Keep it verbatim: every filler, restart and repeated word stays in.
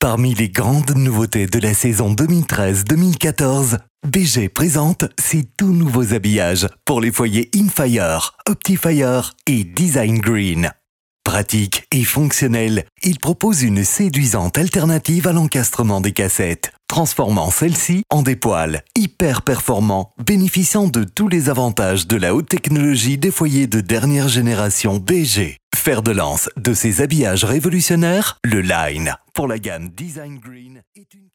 Parmi les grandes nouveautés de la saison deux mille treize deux mille quatorze, B G présente ses tout nouveaux habillages pour les foyers InFire, OptiFire et Design Green. Pratique et fonctionnel, il propose une séduisante alternative à l'encastrement des cassettes, transformant celle-ci en des poêles hyper performants, bénéficiant de tous les avantages de la haute technologie des foyers de dernière génération B G. Fer de lance de ces habillages révolutionnaires, le Line, pour la gamme Design Green, est une...